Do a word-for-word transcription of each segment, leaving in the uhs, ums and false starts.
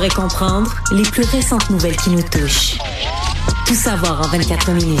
et comprendre les plus récentes nouvelles qui nous touchent. Tout savoir en vingt-quatre minutes.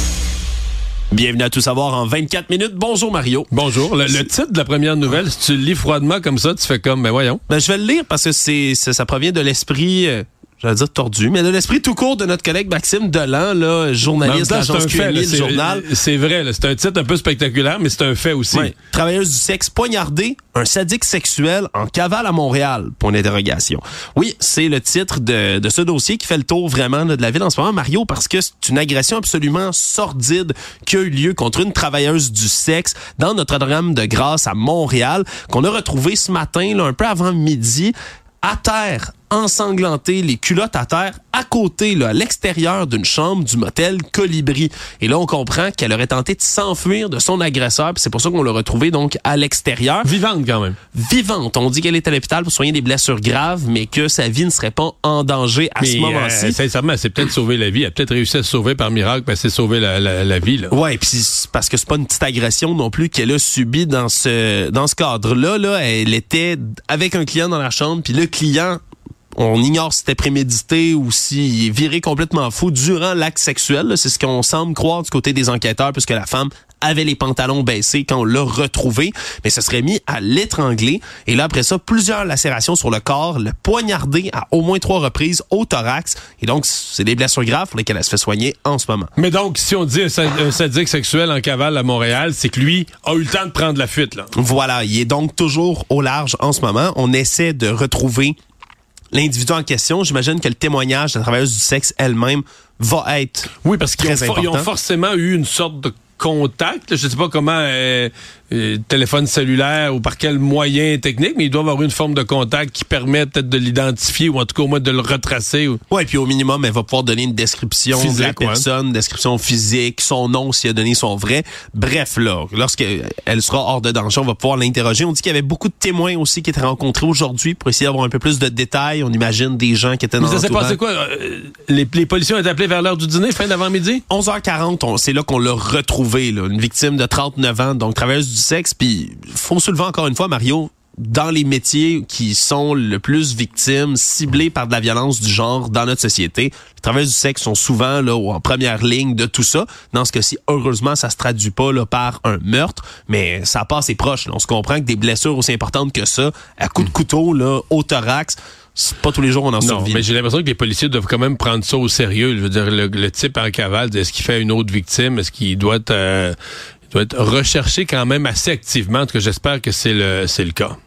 Bienvenue à Tout savoir en vingt-quatre minutes. Bonjour Mario. Bonjour. Le, le titre de la première nouvelle, si tu le lis froidement comme ça, tu fais comme, ben voyons. Ben, je vais le lire parce que c'est, ça, ça provient de l'esprit... Euh... j'allais dire tordu, mais de l'esprit tout court de notre collègue Maxime Delan, là, journaliste de l'agence Q M I, le journal. C'est vrai, là, c'est un titre un peu spectaculaire, mais c'est un fait aussi. Ouais. Travailleuse du sexe poignardée, un sadique sexuel en cavale à Montréal, point d'interrogation. Oui, c'est le titre de, de ce dossier qui fait le tour vraiment là, de la ville en ce moment, Mario, parce que c'est une agression absolument sordide qui a eu lieu contre une travailleuse du sexe dans Notre-Dame de Grâce à Montréal, qu'on a retrouvé ce matin, là, un peu avant midi, à terre, ensanglanté, les culottes à terre, à côté, là, à l'extérieur d'une chambre du motel Colibri. Et là, on comprend qu'elle aurait tenté de s'enfuir de son agresseur, puis c'est pour ça qu'on l'a retrouvée donc à l'extérieur. Vivante quand même. Vivante. On dit qu'elle est à l'hôpital pour soigner des blessures graves, mais que sa vie ne serait pas en danger à mais ce moment-ci. Euh, sincèrement, elle s'est peut-être sauvé la vie. Elle a peut-être réussi à se sauver par miracle, parce qu'elle s'est sauvé la, la, la vie. Là. Ouais, puis parce que c'est pas une petite agression non plus qu'elle a subie dans ce dans ce cadre-là. Là, elle était avec un client dans la chambre, puis le client, on ignore si c'était prémédité ou s'il est viré complètement fou durant l'acte sexuel. Là. C'est ce qu'on semble croire du côté des enquêteurs, puisque la femme avait les pantalons baissés quand on l'a retrouvé, mais se serait mis à l'étrangler. Et là, après ça, plusieurs lacérations sur le corps, le poignardé à au moins trois reprises au thorax. Et donc, c'est des blessures graves pour lesquelles elle se fait soigner en ce moment. Mais donc, si on dit un, un sadique sexuel en cavale à Montréal, c'est que lui a eu le temps de prendre la fuite. Là. Voilà, il est donc toujours au large en ce moment. On essaie de retrouver l'individu en question. J'imagine que le témoignage de la travailleuse du sexe elle-même va être oui, parce qu'ils très ont, important. Ils ont forcément eu une sorte de contact. Là, je ne sais pas comment, euh, euh, téléphone cellulaire ou par quel moyen technique, mais ils doivent avoir une forme de contact qui permet peut-être de l'identifier ou en tout cas au moins de le retracer. Ou... Oui, puis au minimum, elle va pouvoir donner une description physique, de la personne, ouais. description physique, son nom s'il a donné son vrai. Bref, là, lorsqu'elle sera hors de danger, on va pouvoir l'interroger. On dit qu'il y avait beaucoup de témoins aussi qui étaient rencontrés aujourd'hui pour essayer d'avoir un peu plus de détails. On imagine des gens qui étaient dans l'entourage. Mais ça s'est passé quoi? Les, les policiers ont été appelés vers l'heure du dîner, fin d'avant-midi? onze heures quarante, on, c'est là qu'on l'a retrouvé, là, une victime de trente-neuf ans, donc travailleuse du sexe. Puis, faut soulever encore une fois, Mario, dans les métiers qui sont le plus victimes, ciblés par de la violence du genre dans notre société, les travailleurs du sexe sont souvent là en première ligne de tout ça. Dans ce cas-ci, heureusement, ça se traduit pas là par un meurtre, mais ça passe et proche. Là. On se comprend que des blessures aussi importantes que ça, à coups de couteau là au thorax, c'est pas tous les jours on en survit. Non, mais j'ai l'impression que les policiers doivent quand même prendre ça au sérieux. Je veux dire, le, le type en cavale, est-ce qu'il fait une autre victime? Est-ce qu'il doit être, euh, doit être recherché quand même assez activement? En tout cas, j'espère que c'est le, c'est le cas.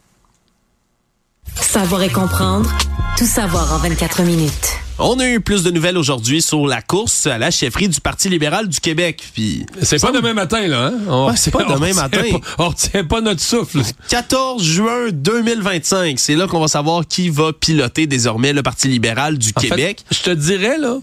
Savoir et comprendre, tout savoir en vingt-quatre minutes. On a eu plus de nouvelles aujourd'hui sur la course à la chefferie du Parti libéral du Québec. Puis c'est pas demain matin, là. Hein? On, ouais, c'est pas demain matin. Pas, on retient pas notre souffle. quatorze juin deux mille vingt-cinq, c'est là qu'on va savoir qui va piloter désormais le Parti libéral du en Québec. Fait, je te dirais, là,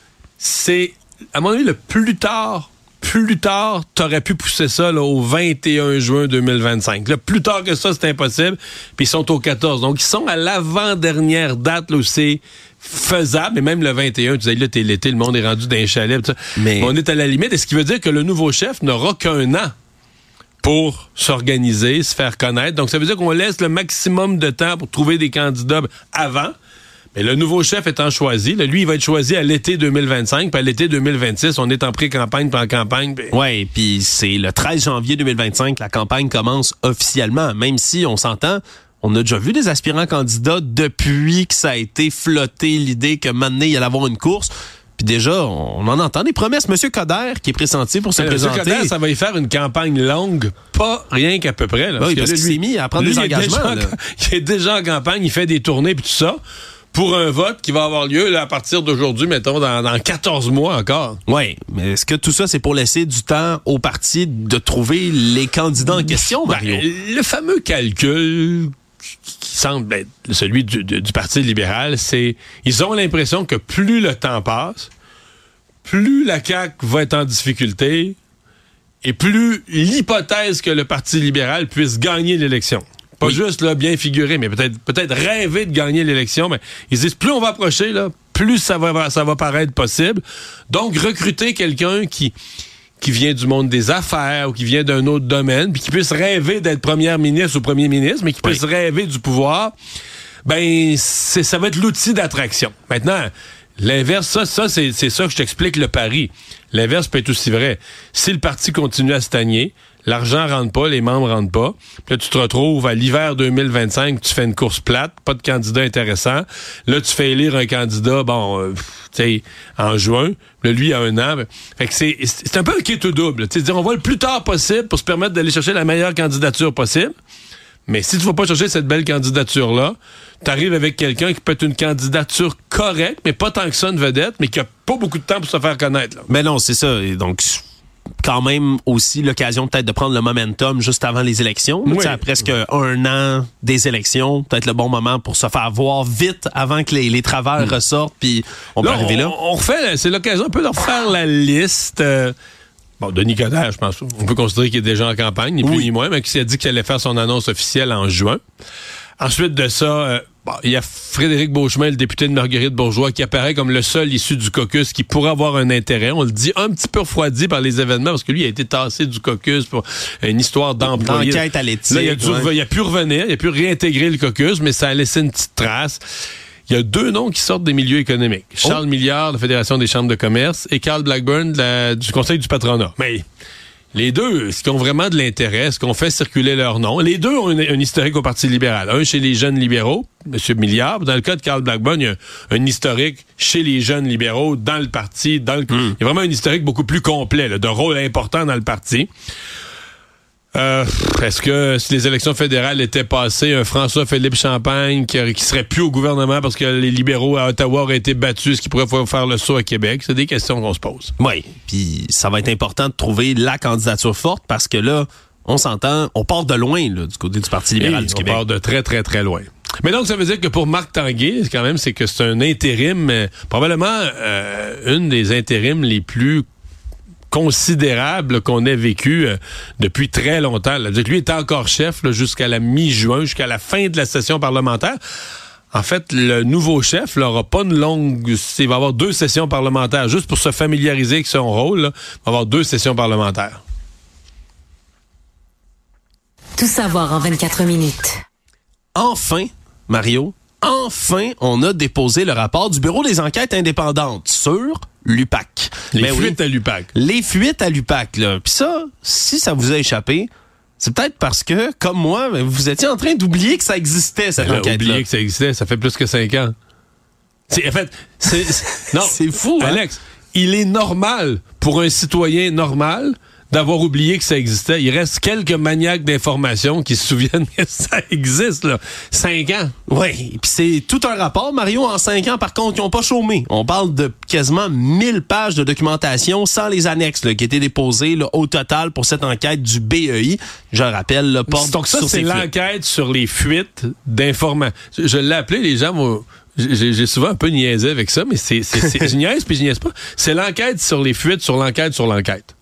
c'est, à mon avis, le plus tard... Plus tard, t'aurais pu pousser ça là, au vingt et un juin deux mille vingt-cinq. Là, plus tard que ça, c'est impossible. Puis ils sont au quatorze. Donc, ils sont à l'avant-dernière date là, où c'est faisable. Et même le vingt et un, tu disais, là, t'es l'été, le monde est rendu dans les chalets. Tout ça. Mais... On est à la limite. Et ce qui veut dire que le nouveau chef n'aura qu'un an pour s'organiser, se faire connaître. Donc, ça veut dire qu'on laisse le maximum de temps pour trouver des candidats avant. Mais le nouveau chef étant choisi, là, lui, il va être choisi à l'été deux mille vingt-cinq, puis à l'été deux mille vingt-six, on est en pré-campagne, puis en campagne. Pis... Oui, puis c'est le treize janvier deux mille vingt-cinq que la campagne commence officiellement, même si on s'entend, on a déjà vu des aspirants candidats depuis que ça a été flotté l'idée que maintenant il y allait avoir une course. Puis déjà, on en entend des promesses. Monsieur Coder, qui est pressenti pour se Monsieur présenter. Coder, ça va y faire une campagne longue, pas rien qu'à peu près. Là, oui, parce, parce que qu'il s'est mis à prendre lui, des engagements. Il est, déjà, il est déjà en campagne, il fait des tournées, puis tout ça. Pour un vote qui va avoir lieu là, à partir d'aujourd'hui, mettons, dans, dans quatorze mois encore. Oui, mais est-ce que tout ça, c'est pour laisser du temps au parti de trouver les candidats en question, Mario? Ben, le fameux calcul qui semble être celui du, du, du Parti libéral, c'est ils ont l'impression que plus le temps passe, plus la C A Q va être en difficulté et plus l'hypothèse que le Parti libéral puisse gagner l'élection. Pas oui. juste là, bien figuré, mais peut-être peut-être rêver de gagner l'élection. Mais ils disent plus on va approcher, là, plus ça va, ça va paraître possible. Donc, recruter quelqu'un qui, qui vient du monde des affaires ou qui vient d'un autre domaine, puis qui puisse rêver d'être première ministre ou premier ministre, mais qui puisse oui. rêver du pouvoir. ben c'est, ça va être l'outil d'attraction. Maintenant, l'inverse, ça, ça c'est, c'est ça que je t'explique le pari. L'inverse peut être aussi vrai. Si le parti continue à stagner, l'argent rentre pas, les membres rentrent pas, puis là, tu te retrouves à l'hiver deux mille vingt-cinq, tu fais une course plate, pas de candidat intéressant. Là, tu fais élire un candidat, bon, euh, tu sais, en juin. Là, lui, il a un an. Fait que c'est, c'est un peu un kit ou double. Tu sais, dire, on va le plus tard possible pour se permettre d'aller chercher la meilleure candidature possible. Mais si tu vas pas chercher cette belle candidature-là, t'arrives avec quelqu'un qui peut être une candidature correcte, mais pas tant que ça une vedette, mais qui a pas beaucoup de temps pour se faire connaître. Là. Mais non, c'est ça. Et donc, quand même aussi l'occasion peut-être de prendre le momentum juste avant les élections. Oui. À presque un an des élections, peut-être le bon moment pour se faire voir vite avant que les, les travers mmh. ressortent, puis on là, peut arriver on, là. On refait, c'est l'occasion un peu de refaire la liste. Euh, bon, Denis Coderre, je pense, on peut considérer qu'il est déjà en campagne, ni plus oui. ni moins, mais qui s'est dit qu'il allait faire son annonce officielle en juin. Ensuite de ça, euh, bon, il y a Frédéric Beauchemin, le député de Marguerite-Bourgeois, qui apparaît comme le seul issu du caucus qui pourrait avoir un intérêt. On le dit un petit peu refroidi par les événements, parce que lui, il a été tassé du caucus pour une histoire d'employé. Enquête à l'éthique. Là, il a, dû, ouais. il a pu revenir, il a pu réintégrer le caucus, mais ça a laissé une petite trace. Il y a deux noms qui sortent des milieux économiques. Charles oh. Milliard, de la Fédération des chambres de commerce, et Carl Blackburn, de la, du Conseil du patronat. Mais les deux, est-ce qu'ils ont vraiment de l'intérêt? Est-ce qu'on fait circuler leur nom? Les deux ont un, un historique au Parti libéral. Un chez les jeunes libéraux, M. Milliard. Dans le cas de Carl Blackburn, il y a un, un historique chez les jeunes libéraux, dans le parti. Dans le, mm. Il y a vraiment un historique beaucoup plus complet, là, de rôle important dans le parti. Euh, est-ce que si les élections fédérales étaient passées, un François-Philippe Champagne qui, qui serait plus au gouvernement parce que les libéraux à Ottawa auraient été battus, est-ce qu'il pourrait faire le saut à Québec? C'est des questions qu'on se pose. Oui, puis ça va être important de trouver la candidature forte parce que là, on s'entend, on part de loin là, du côté du Parti libéral Et du on Québec. On part de très, très, très loin. Mais donc, ça veut dire que pour Marc Tanguay, quand même, c'est que c'est un intérim, euh, probablement euh, une des intérims les plus considérable qu'on ait vécu euh, depuis très longtemps. Là. Lui était encore chef là, jusqu'à la mi-juin, jusqu'à la fin de la session parlementaire. En fait, le nouveau chef n'aura pas une longue... Il va avoir deux sessions parlementaires, juste pour se familiariser avec son rôle. Là, il va avoir deux sessions parlementaires. Tout savoir en vingt-quatre minutes. Enfin, Mario, enfin, on a déposé le rapport du Bureau des enquêtes indépendantes sur l'U P A C. Les ben fuites oui, à l'U P A C. Les fuites à l'U P A C, là. Puis ça, si ça vous a échappé, c'est peut-être parce que, comme moi, vous étiez en train d'oublier que ça existait, cette enquête-là. Oublier que ça existait, ça fait plus que cinq ans. C'est, en fait, c'est, c'est, non, c'est fou, hein? Alex, il est normal pour un citoyen normal d'avoir oublié que ça existait. Il reste quelques maniaques d'information qui se souviennent que ça existe, là. Cinq ans. Oui, puis c'est tout un rapport, Mario, en cinq ans, par contre, ils n'ont pas chômé. On parle de quasiment mille pages de documentation sans les annexes là, qui étaient déposées là, au total pour cette enquête du B E I. Je rappelle, le porte Donc ça, sur c'est l'enquête fuites. sur les fuites d'informations. Je, je l'ai appelé, les gens vont... J'ai, j'ai souvent un peu niaisé avec ça, mais c'est, c'est, c'est je niaise puis je niaise pas. C'est l'enquête sur les fuites, sur l'enquête, sur l'enquête.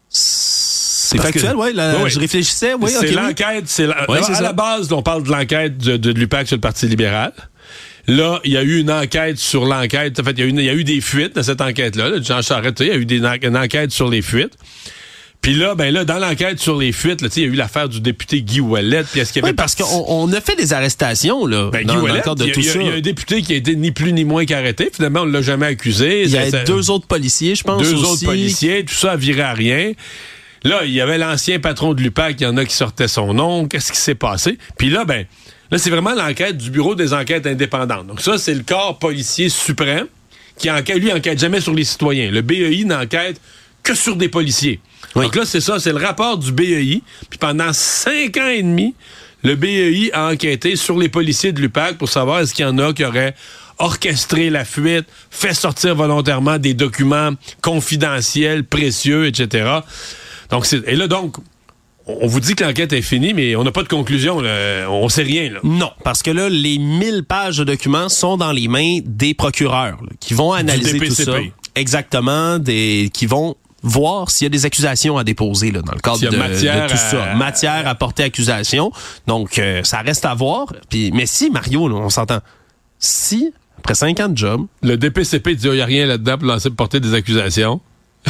C'est factuel, oui. Oui, oui. Je réfléchissais, oui. C'est okay, l'enquête. C'est la, oui, là, c'est à ça. la base, on parle de l'enquête de, de, de l'U P A C sur le Parti libéral. Là, il y a eu une enquête sur l'enquête. En fait, il y a eu, il y a eu des fuites dans cette enquête-là. Là, Jean Charest, il y a eu des, une enquête sur les fuites. Puis là, ben là, dans l'enquête sur les fuites, il y a eu l'affaire du député Guy Ouellet. Puis est-ce qu'il y avait oui, parce qu'on on a fait des arrestations là, ben, dans, Guy dans Ouellet, le cadre de y a, tout y a, ça. Il y a un député qui a été ni plus ni moins qu'arrêté. Finalement, on ne l'a jamais accusé. Il y ça, a ça, deux autres policiers, je pense. Deux aussi. autres policiers. Tout ça a viré à rien. Là, il y avait l'ancien patron de l'U P A C, il y en a qui sortaient son nom. Qu'est-ce qui s'est passé? Puis là, ben, là, c'est vraiment l'enquête du Bureau des enquêtes indépendantes. Donc ça, c'est le corps policier suprême qui enquête, lui, enquête jamais sur les citoyens. Le B E I n'enquête que sur des policiers. Oui. Donc là, c'est ça, c'est le rapport du B E I. Puis pendant cinq ans et demi, le B E I a enquêté sur les policiers de l'U P A C pour savoir est-ce qu'il y en a qui auraient orchestré la fuite, fait sortir volontairement des documents confidentiels, précieux, et cetera. Donc, c'est, et là, donc, on vous dit que l'enquête est finie, mais on n'a pas de conclusion. Là. On sait rien. Là. Non, parce que là, les mille pages de documents sont dans les mains des procureurs là, qui vont analyser tout ça. Exactement, des, qui vont voir s'il y a des accusations à déposer là, dans le cadre de, de tout ça. À... Matière à porter accusation. Donc, euh, ça reste à voir. Puis, mais si, Mario, là, on s'entend, si, après cinq ans de job... Le D P C P dit qu'il n'y a rien là-dedans pour lancer porter des accusations...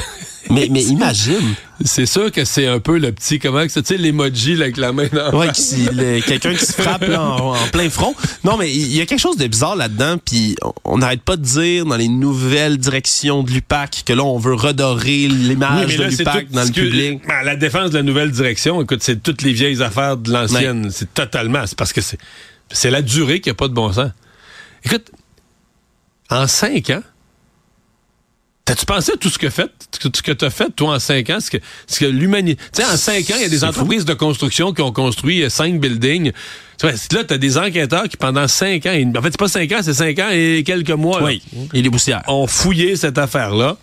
mais, mais imagine. C'est sûr que c'est un peu le petit, comment que c'est, tu sais, l'emoji là, avec la main dans ouais, qui, le, quelqu'un qui se frappe là, en, en plein front. Non, mais il y a quelque chose de bizarre là-dedans, puis on n'arrête pas de dire dans les nouvelles directions de l'U P A C que là, on veut redorer l'image oui, de l'U P A C tout, dans le public. Que, la défense de la nouvelle direction, écoute, c'est toutes les vieilles affaires de l'ancienne. Ouais. C'est totalement, c'est parce que c'est, c'est la durée qui n'a pas de bon sens. Écoute, en cinq ans, t'as-tu pensé à tout ce que fait, ce que tu as fait, toi, en cinq ans? Ce que, ce que l'humanité. Tu sais, en cinq ans, il y a des entreprises de construction qui ont construit cinq buildings. Tu vois, là, t'as des enquêteurs qui, pendant cinq ans, en fait, c'est pas cinq ans, c'est cinq ans et quelques mois. Oui, là, et les poussières. Ont fouillé cette affaire-là.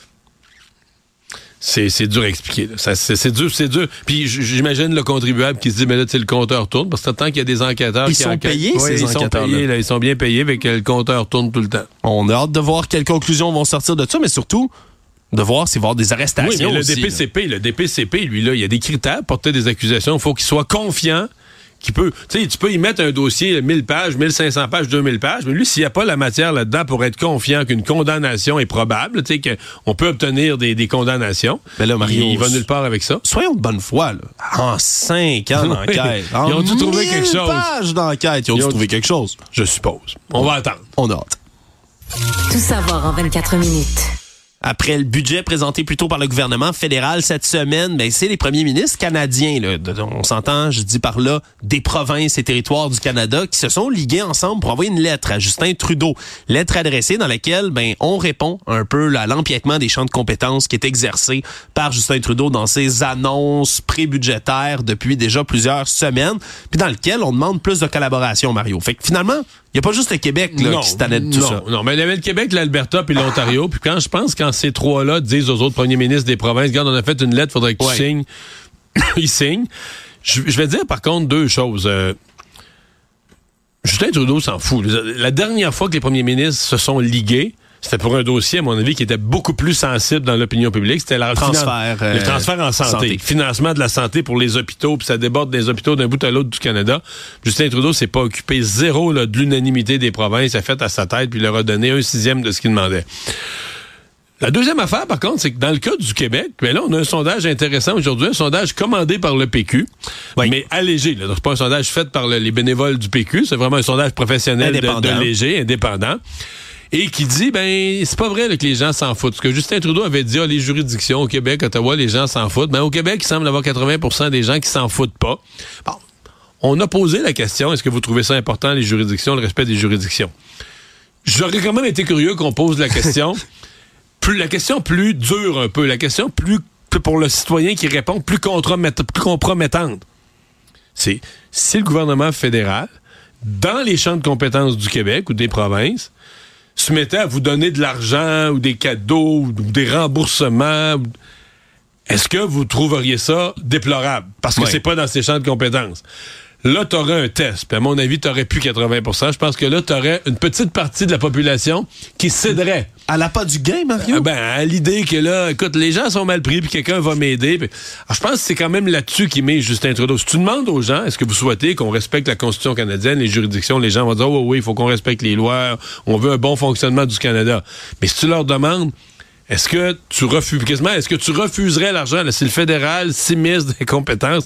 C'est, c'est dur à expliquer. Là. Ça, c'est, c'est dur, c'est dur. Puis j'imagine le contribuable qui se dit, mais là, tu sais, le compteur tourne, parce que tant qu'il y a des enquêteurs ils qui sont enquêtent, payés, ouais, ces ils sont payés, là, ils sont bien payés, avec que le compteur tourne tout le temps. On a hâte de voir quelles conclusions vont sortir de ça, mais surtout de voir s'il va y avoir des arrestations. Oui, mais le aussi, D P C P, là. le D P C P, lui, là, il y a des critères pour porter des accusations. Il faut qu'il soit confiant. Qui peut, tu sais, tu peux y mettre un dossier mille pages, mille cinq cents pages, deux mille pages, mais lui, s'il n'y a pas la matière là-dedans pour être confiant qu'une condamnation est probable, tu sais, qu'on peut obtenir des, des condamnations, ben là, Mario, il, il va nulle part avec ça. Soyons de bonne foi, là. En cinq ans d'enquête. Ils ont dû trouver quelque chose. pages d'enquête, ils ont dû trouver quelque chose. Je suppose. On va attendre. On a hâte. Tout savoir en vingt-quatre minutes. Après le budget présenté plus tôt par le gouvernement fédéral cette semaine, ben c'est les premiers ministres canadiens, là, on s'entend, je dis par là, des provinces et territoires du Canada qui se sont ligués ensemble pour envoyer une lettre à Justin Trudeau. Lettre adressée dans laquelle ben on répond un peu à l'empiètement des champs de compétences qui est exercé par Justin Trudeau dans ses annonces pré-budgétaires depuis déjà plusieurs semaines, puis dans lequel on demande plus de collaboration, Mario. Fait que finalement, il n'y a pas juste le Québec là, non, qui se tannait de tout non, ça. Non, mais il y avait le Québec, l'Alberta puis l'Ontario. Puis quand je pense quand ces trois-là disent aux autres premiers ministres des provinces, regarde, on a fait une lettre, il faudrait que tu ouais. signes. Ils signent. Je, je vais dire par contre deux choses. Euh, Justin Trudeau s'en fout. La dernière fois que les premiers ministres se sont ligués, c'était pour un dossier, à mon avis, qui était beaucoup plus sensible dans l'opinion publique. C'était le transfert, finan- euh, le transfert en santé. santé. Financement de la santé pour les hôpitaux, puis ça déborde des hôpitaux d'un bout à l'autre du Canada. Justin Trudeau s'est pas occupé zéro là, de l'unanimité des provinces. Il a fait à sa tête, puis il leur a donné un sixième de ce qu'il demandait. La deuxième affaire, par contre, c'est que dans le cas du Québec, ben là, on a un sondage intéressant aujourd'hui, un sondage commandé par le P Q, oui. mais allégé. Là. C'est pas un sondage fait par le, les bénévoles du P Q, c'est vraiment un sondage professionnel de, de léger, indépendant. Et qui dit, ben, c'est pas vrai là, que les gens s'en foutent. Ce que Justin Trudeau avait dit, ah, les juridictions au Québec, Ottawa, les gens s'en foutent. Ben, au Québec, il semble avoir quatre-vingts pour cent des gens qui s'en foutent pas. Bon, on a posé la question, est-ce que vous trouvez ça important, les juridictions, le respect des juridictions? J'aurais quand même été curieux qu'on pose la question, plus, la question plus dure un peu, la question plus, plus pour le citoyen qui répond, plus, plus compromettante. C'est, si le gouvernement fédéral, dans les champs de compétences du Québec ou des provinces, se mettait à vous donner de l'argent ou des cadeaux ou des remboursements, est-ce que vous trouveriez ça déplorable? Parce que oui. c'est pas dans ces champs de compétences. Là, t'aurais un test. Puis à mon avis, t'aurais plus quatre-vingts pour cent. Je pense que là, t'aurais une petite partie de la population qui céderait. À la pas du gain, Mario? Ah ben, à l'idée que là, écoute, les gens sont mal pris, puis quelqu'un va m'aider. Puis... Alors, je pense que c'est quand même là-dessus qu'il met Justin Trudeau. Si tu demandes aux gens, est-ce que vous souhaitez qu'on respecte la Constitution canadienne, les juridictions, les gens vont dire, oh oui, il faut qu'on respecte les lois, on veut un bon fonctionnement du Canada. Mais si tu leur demandes, est-ce que tu refuses, quasiment, est-ce que tu refuserais l'argent, là, si le fédéral s'immisce des compétences?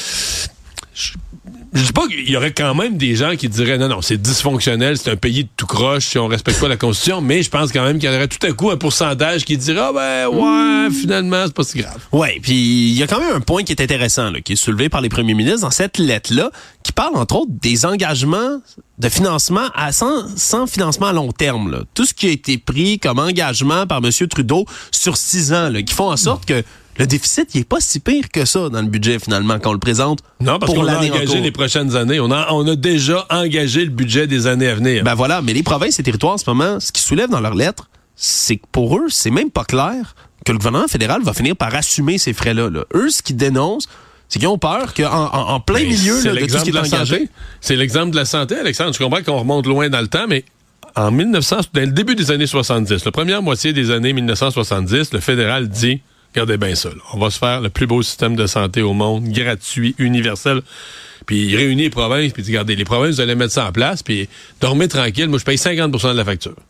Je... Je dis pas qu'il y aurait quand même des gens qui diraient non, non, c'est dysfonctionnel, c'est un pays de tout croche, si on respecte pas la Constitution, mais je pense quand même qu'il y aurait tout à coup un pourcentage qui dirait ah ben ouais, finalement, c'est pas si grave. Ouais, puis il y a quand même un point qui est intéressant, là, qui est soulevé par les premiers ministres dans cette lettre-là, qui parle entre autres des engagements de financement à sans, sans financement à long terme. Là. Tout ce qui a été pris comme engagement par M. Trudeau sur six ans, là, qui font en sorte que le déficit, il est pas si pire que ça dans le budget, finalement, quand on le présente. Non, parce pour qu'on a engagé les prochaines années. On a, on a déjà engagé le budget des années à venir. Ben voilà, mais les provinces et territoires, en ce moment, ce qu'ils soulèvent dans leurs lettres, c'est que pour eux, c'est même pas clair que le gouvernement fédéral va finir par assumer ces frais-là. Là. Eux, ce qu'ils dénoncent, c'est qu'ils ont peur qu'en en, en plein mais milieu là, de tout ce qui est engagé... Santé. C'est l'exemple de la santé, Alexandre. Je comprends qu'on remonte loin dans le temps, mais en mille neuf cents, dans le début des années soixante-dix, la première moitié des années mille neuf cent soixante-dix, le fédéral dit... Regardez bien ça. Là. On va se faire le plus beau système de santé au monde, gratuit, universel. Puis il réunit les provinces, puis il dit, regardez, les provinces, vous allez mettre ça en place, puis dormez tranquille. Moi, je paye cinquante pour cent de la facture.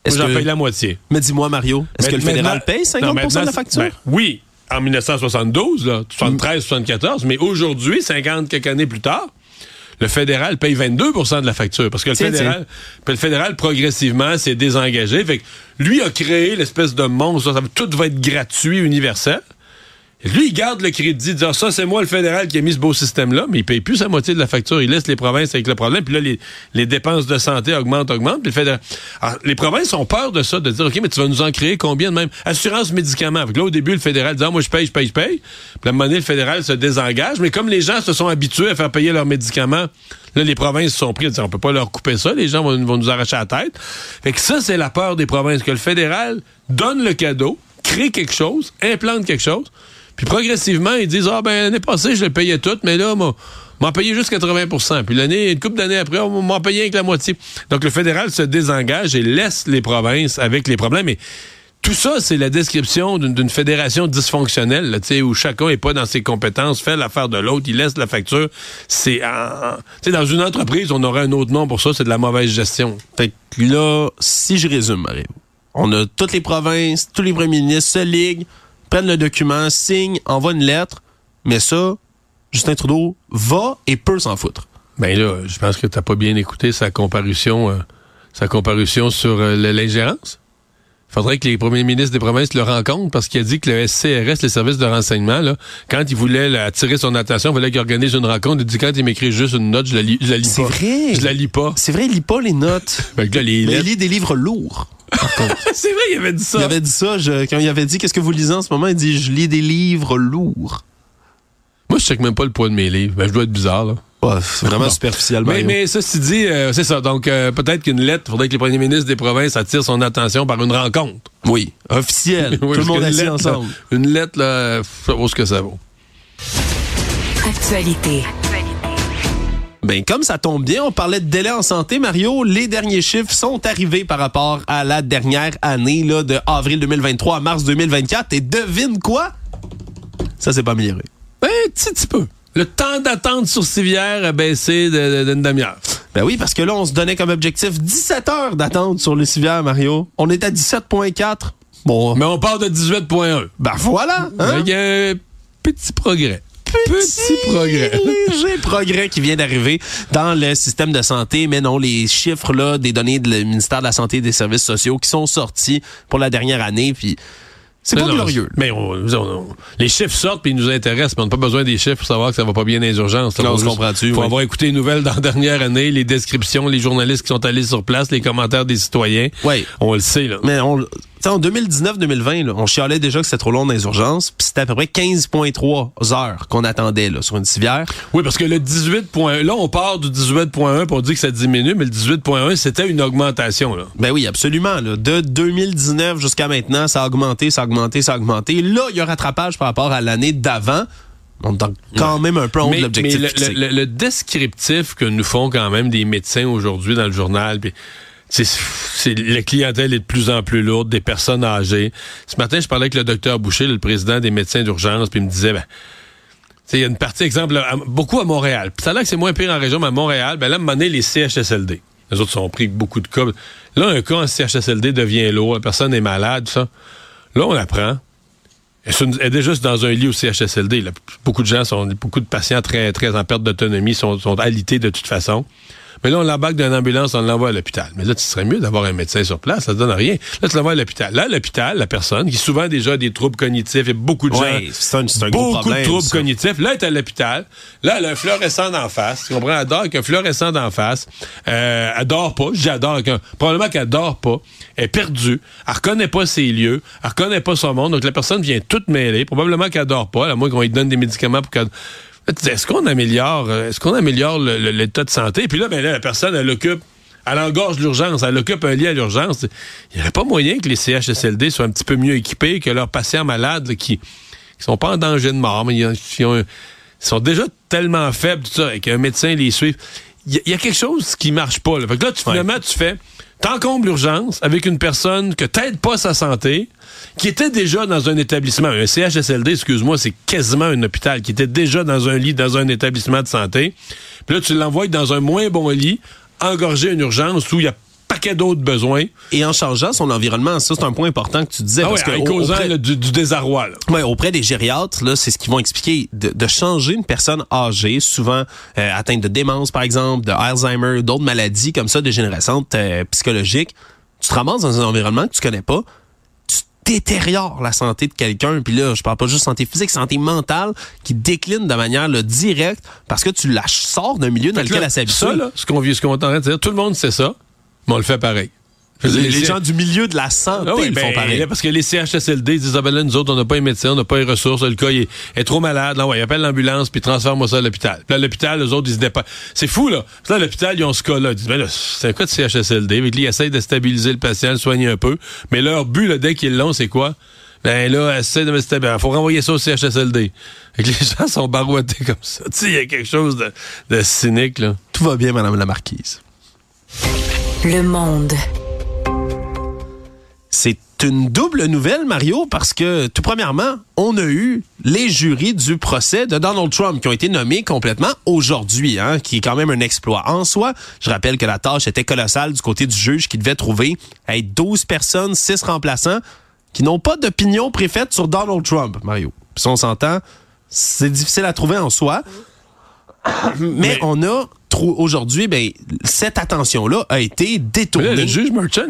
Est-ce Moi, j'en que... paye la moitié. Mais dis-moi, Mario, est-ce Mais, que le fédéral paye cinquante pour cent non, de la facture? Ben, oui, en dix-neuf cent soixante-douze, là, soixante-treize soixante-quatorze, mais aujourd'hui, cinquante quelques années plus tard, le fédéral paye vingt-deux pour cent de la facture. Parce que le tiens, fédéral, le fédéral, progressivement, s'est désengagé. Fait que lui a créé l'espèce de monstre. Ça, tout va être gratuit, universel. Et lui, il garde le crédit, disant, ça, c'est moi, le fédéral, qui a mis ce beau système-là, mais il paye plus sa moitié de la facture. Il laisse les provinces avec le problème. Puis là, les, les dépenses de santé augmentent, augmentent. Puis le fédéral... Alors, les provinces ont peur de ça, de dire, OK, mais tu vas nous en créer combien de même? Assurance médicaments. Fait que là, au début, le fédéral dit, ah, moi, je paye, je paye, je paye. Puis à un moment donné, le fédéral se désengage. Mais comme les gens se sont habitués à faire payer leurs médicaments, là, les provinces se sont pris à dire, on peut pas leur couper ça. Les gens vont, vont nous arracher la tête. Fait que ça, c'est la peur des provinces, que le fédéral donne le cadeau, crée quelque chose, implante quelque chose. Puis progressivement, ils disent, ah ben l'année passée, je le payais tout, mais là, m'en, m'en payé juste quatre-vingts pour cent. Puis l'année, une couple d'années après, on m'en payait avec la moitié. Donc le fédéral se désengage et laisse les provinces avec les problèmes. Et tout ça, c'est la description d'une, d'une fédération dysfonctionnelle, là, où chacun n'est pas dans ses compétences, fait l'affaire de l'autre, il laisse la facture. C'est en, en, dans une entreprise, on aurait un autre nom pour ça, c'est de la mauvaise gestion. Fait que là, si je résume, Mario, on a toutes les provinces, tous les premiers ministres se liguent, prennent le document, signent, envoient une lettre, mais ça, Justin Trudeau va et peut s'en foutre. Ben là, je pense que t'as pas bien écouté sa comparution, euh, sa comparution sur euh, l'ingérence. Il faudrait que les premiers ministres des provinces le rencontrent parce qu'il a dit que le S C R S, les services de renseignement, là, quand il voulait là, attirer son attention, il fallait qu'il organise une rencontre. Il dit quand il m'écrit juste une note, je la lis, je la lis C'est pas. vrai. Je la lis pas. C'est vrai, il lit pas les notes. Fait que là, les Mais lettres... il lit des livres lourds. Par contre. C'est vrai, il avait dit ça. Il avait dit ça, je, quand il avait dit qu'est-ce que vous lisez en ce moment, il dit je lis des livres lourds. Moi, je check même pas le poids de mes livres. Ben, je dois être bizarre, là. Ouais, c'est vraiment bon. superficiellement. Mais, mais ceci dit, euh, c'est ça. Donc, euh, peut-être qu'une lettre, il faudrait que les premiers ministres des provinces attirent son attention par une rencontre. Oui, officielle. Oui, tout le monde assis lettre, ensemble. Là, une lettre, là, ça vaut ce que ça vaut. Actualité. Ben, comme ça tombe bien, on parlait de délai en santé, Mario. Les derniers chiffres sont arrivés par rapport à la dernière année, là, de avril deux mille vingt-trois à mars deux mille vingt-quatre. Et devine quoi? Ça s'est pas amélioré. Ben, un petit, petit peu. Le temps d'attente sur civière a baissé de, de, d'une demi-heure. Ben oui, parce que là, on se donnait comme objectif dix-sept heures d'attente sur le civière, Mario. On est à dix-sept virgule quatre. Bon. Mais on part de dix-huit virgule un. Ben voilà! Hein? Il y a un petit progrès. Petit, petit progrès. Léger progrès qui vient d'arriver dans le système de santé, mais non, les chiffres là des données du ministère de la Santé et des Services sociaux qui sont sortis pour la dernière année, puis c'est pas non, glorieux. Mais on, on, on, les chiffres sortent puis ils nous intéressent, mais on n'a pas besoin des chiffres pour savoir que ça va pas bien dans les urgences. Non, on comprends-tu? Il faut oui. avoir écouté les nouvelles dans la dernière année, les descriptions, les journalistes qui sont allés sur place, les commentaires des citoyens. Oui. On le sait, là. Mais on, en deux mille dix-neuf deux mille vingt, là, on chialait déjà que c'était trop long dans les urgences, puis c'était à peu près quinze virgule trois heures qu'on attendait là, sur une civière. Oui, parce que le dix-huit virgule un, là, on part du dix-huit virgule un pour dire que ça diminue, mais le dix-huit virgule un, c'était une augmentation, là. Ben oui, absolument. Là. De deux mille dix-neuf jusqu'à maintenant, ça a augmenté, ça a augmenté, ça a augmenté. Là, il y a un rattrapage par rapport à l'année d'avant. On est quand même un peu en haut de l'objectif. Mais le, le, le, le descriptif que nous font quand même des médecins aujourd'hui dans le journal, puis c'est, c'est, la clientèle est de plus en plus lourde, des personnes âgées. Ce matin, je parlais avec le docteur Boucher, le président des médecins d'urgence, puis il me disait, ben, il y a une partie, exemple, à, beaucoup à Montréal. Puis ça a l'air que c'est moins pire en région, mais à Montréal, ben là, à un moment donné, les C H S L D. Les autres sont pris beaucoup de cas. Là, un cas en C H S L D devient lourd, la personne est malade, tout ça. Là, on apprend. Elle est déjà dans un lit au C H S L D. Là. Beaucoup de gens sont, beaucoup de patients très, très en perte d'autonomie sont, sont alités de toute façon. Mais là, on l'embarque d'une ambulance, on l'envoie à l'hôpital. Mais là, ce serait mieux d'avoir un médecin sur place, ça ne donne rien. Là, tu l'envoies à l'hôpital. Là, à l'hôpital, la personne, qui souvent déjà a des troubles cognitifs, et beaucoup de ouais, gens... c'est un, c'est un beaucoup gros problème, de troubles ça. cognitifs. Là, elle est à l'hôpital. Là, elle a un fluorescent d'en face. Tu comprends? Elle dort avec un fluorescent d'en face. Euh, elle dort pas. J'adore avec un... Probablement qu'elle dort pas. Elle est perdue. Elle reconnaît pas ses lieux. Elle reconnaît pas son monde. Donc, la personne vient toute mêlée. Probablement qu'elle dort pas. À moins qu'on lui donne des médicaments pour qu'elle... Est-ce qu'on améliore, est-ce qu'on améliore le, le, l'état de santé? Et puis là, ben là, la personne, elle occupe, elle engorge l'urgence, elle occupe un lit à l'urgence. Il n'y aurait pas moyen que les C H S L D soient un petit peu mieux équipés que leurs patients malades là, qui ne sont pas en danger de mort, mais ils, ont, ils, ont, ils sont déjà tellement faibles, tout ça, et qu'un médecin les suive. Il y, y a quelque chose qui marche pas. Là. Fait que là, tu, finalement, ouais. tu fais... T'encombles l'urgence avec une personne que t'aide pas sa santé, qui était déjà dans un établissement. Un C H S L D, excuse-moi, c'est quasiment un hôpital, qui était déjà dans un lit, dans un établissement de santé. Puis là, tu l'envoies dans un moins bon lit, engorger une urgence où il y a paquet d'autres besoins. Et en changeant son environnement, ça, c'est un point important que tu disais. Ah parce oui, que en causant auprès, là, du, du désarroi. Là. Ouais, auprès des gériatres, là, c'est ce qu'ils vont expliquer. De, de changer une personne âgée, souvent euh, atteinte de démence, par exemple, de Alzheimer, d'autres maladies comme ça, dégénérescentes, euh, psychologiques, tu te ramasses dans un environnement que tu connais pas, tu détériores la santé de quelqu'un, puis là, je parle pas juste santé physique, santé mentale, qui décline de manière là, directe, parce que tu la sors d'un milieu dans lequel elle s'habitue. Ça, là, ce qu'on vit, ce qu'on est en train de dire, tout le monde sait ça, mais on le fait pareil. Les, les, les gens du milieu de la santé ah oui, le ben, font pareil. Là, parce que les C H S L D disent, ah ben là, nous autres, on n'a pas les médecins, on n'a pas les ressources, le gars, il est, est trop malade, là, ouais, il appelle l'ambulance, puis transfère-moi ça à l'hôpital. Puis là, à l'hôpital, les autres, ils se dépassent. C'est fou, là. Puis là, à l'hôpital, ils ont ce cas-là. Ils disent, ben là, c'est un cas de C H S L D. Puis là, ils essayent de stabiliser le patient, le soigner un peu. Mais leur but, là, dès qu'ils l'ont, c'est quoi? Ben là, essaie de me stabiliser. Faut renvoyer ça au C H S L D. Et que les gens sont barouettés comme ça. Tu sais, il y a quelque chose de, de cynique, là. Tout va bien, Madame la Marquise. Le Monde. C'est une double nouvelle, Mario, parce que, tout premièrement, on a eu les jurys du procès de Donald Trump qui ont été nommés complètement aujourd'hui, hein, qui est quand même un exploit en soi. Je rappelle que la tâche était colossale du côté du juge qui devait trouver hey, douze personnes, six remplaçants qui n'ont pas d'opinion préfaite sur Donald Trump, Mario. Puis si on s'entend, c'est difficile à trouver en soi. Mais, Mais on a trop aujourd'hui, ben cette attention-là a été détournée. Là, le juge Merchant,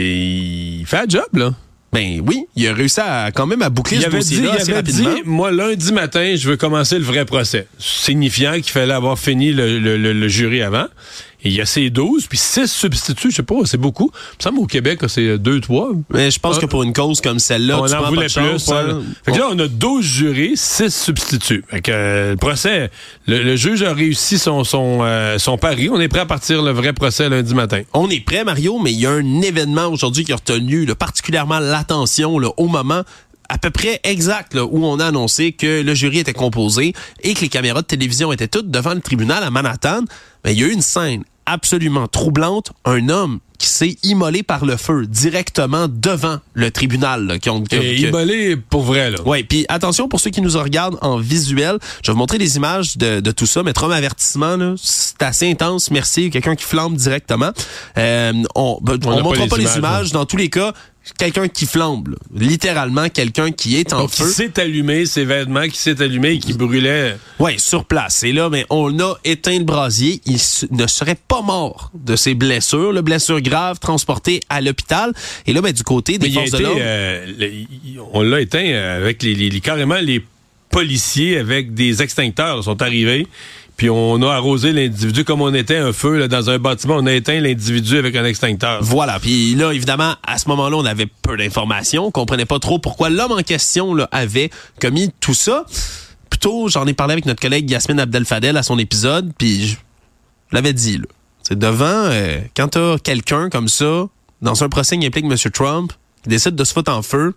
il fait un job, là. Ben oui, il a réussi à quand même à boucler il ce dossier-là assez rapidement. Dit, moi, lundi matin, je veux commencer le vrai procès. Signifiant qu'il fallait avoir fini le, le, le, le jury avant. Et il y a ces douze, puis six substituts, je sais pas, c'est beaucoup. Il me semble au Québec, c'est deux, trois. Mais je pense ah, que pour une cause comme celle-là, on tu en voulait pas de chance, plus. Hein. Fait que là, on a douze jurés, six substituts. Fait que euh, le procès, le, le juge a réussi son, son, euh, son pari. On est prêt à partir le vrai procès lundi matin. On est prêt, Mario, mais il y a un événement aujourd'hui qui a retenu là, particulièrement l'attention là, au moment à peu près exact là, où on a annoncé que le jury était composé et que les caméras de télévision étaient toutes devant le tribunal à Manhattan. Mais il y a eu une scène absolument troublante, un homme qui s'est immolé par le feu directement devant le tribunal. Là, qui ont, qui, Et qui, immolé pour vrai, là. Oui, puis attention pour ceux qui nous regardent en visuel, je vais vous montrer des images de, de tout ça, mettre un avertissement, là, c'est assez intense, merci, quelqu'un qui flambe directement. Euh, on ben, on, on montrera pas les images, images dans tous les cas. Quelqu'un qui flambe, là. Littéralement quelqu'un qui est en Donc, feu. Qui s'est allumé, ses vêtements qui s'est allumé et qui brûlait. Oui, sur place. Et là, mais on a éteint le brasier. Il ne serait pas mort de ses blessures, le blessure grave, transporté à l'hôpital. Et là, ben, du côté des mais forces il a été, de l'ordre, euh, le, on l'a éteint avec les, les, les carrément les policiers avec des extincteurs sont arrivés. Puis on a arrosé l'individu comme on était un feu là, dans un bâtiment. On a éteint l'individu avec un extincteur. Voilà. Puis là, évidemment, à ce moment-là, on avait peu d'informations. On comprenait pas trop pourquoi l'homme en question là, avait commis tout ça. Plutôt, j'en ai parlé avec notre collègue Yasmine Abdel-Fadel à son épisode. Puis je l'avais dit, là. C'est devant, euh, quand t'as quelqu'un comme ça, dans un procès qui implique M. Trump, qui décide de se foutre en feu,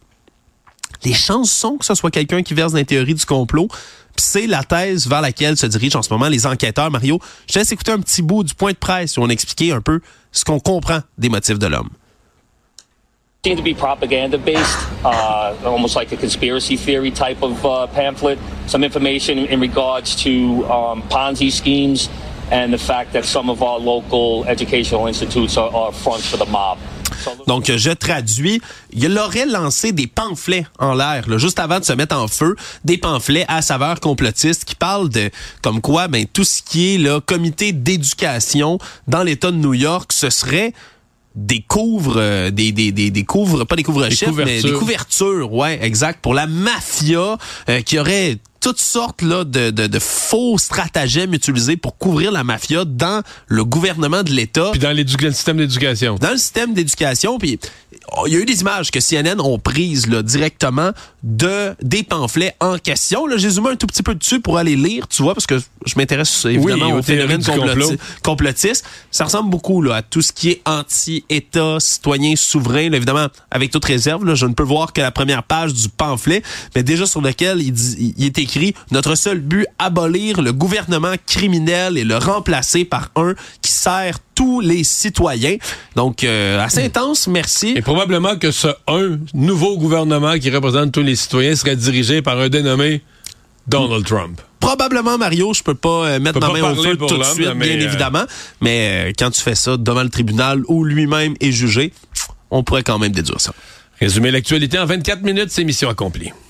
les chances sont que ce soit quelqu'un qui verse dans les théories du complot. Puis c'est la thèse vers laquelle se dirigent en ce moment les enquêteurs. Mario, je te laisse écouter un petit bout du point de presse où on expliquait un peu ce qu'on comprend des motifs de l'homme. Seemed to be propaganda-based, uh, almost like a conspiracy theory type of uh, pamphlet. Some information in regards to um, Ponzi schemes and the fact that some of our local educational institutes are, are fronts for the mob. Donc, je traduis, il aurait lancé des pamphlets en l'air, là, juste avant de se mettre en feu, des pamphlets à saveur complotiste qui parlent de, comme quoi, ben, tout ce qui est, là, comité d'éducation dans l'État de New York, ce serait des couvres, euh, des, des, des, des couvres, pas des couvre-chefs, mais des couvertures, ouais, exact, pour la mafia, euh, qui aurait toutes sortes là, de, de, de faux stratagèmes utilisés pour couvrir la mafia dans le gouvernement de l'État. Puis dans le système d'éducation. Dans le système d'éducation, puis il y a eu des images que C N N ont prises là, directement de des pamphlets en question. Là, j'ai zoomé un tout petit peu dessus pour aller lire, tu vois, parce que je m'intéresse évidemment oui, au phénomène comploti- complotiste. Ça ressemble beaucoup là, à tout ce qui est anti-État, citoyen souverain. Là, évidemment, avec toute réserve, là, je ne peux voir que la première page du pamphlet, mais déjà sur lequel il, dit, il est écrit « Notre seul but, abolir le gouvernement criminel et le remplacer par un qui sert tous les citoyens. » Donc, euh, assez intense, merci. Et probablement que ce un nouveau gouvernement qui représente tous les citoyens serait dirigé par un dénommé Donald Trump. Probablement, Mario, je peux pas euh, mettre ma main au feu tout de suite, mais bien euh... évidemment. Mais euh, quand tu fais ça devant le tribunal où lui-même est jugé, on pourrait quand même déduire ça. Résumer l'actualité en vingt-quatre minutes, c'est mission accomplie.